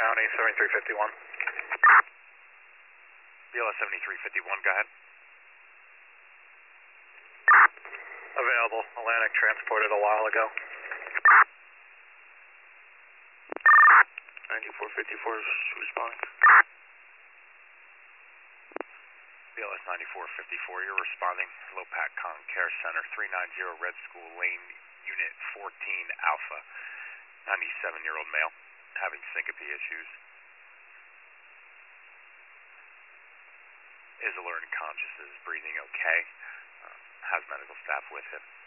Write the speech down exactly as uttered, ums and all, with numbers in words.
County, seventy-three fifty-one. B L S seventy-three fifty-one, go ahead. Available. Atlantic transported a while ago. ninety-four fifty-four is responding. B L S ninety-four fifty-four, you're responding. Lopatcon Care Center, three ninety Red School Lane, Unit fourteen Alpha. ninety-seven-year-old male, having syncope issues. Is alert and conscious, is breathing okay. Uh, has medical staff with him.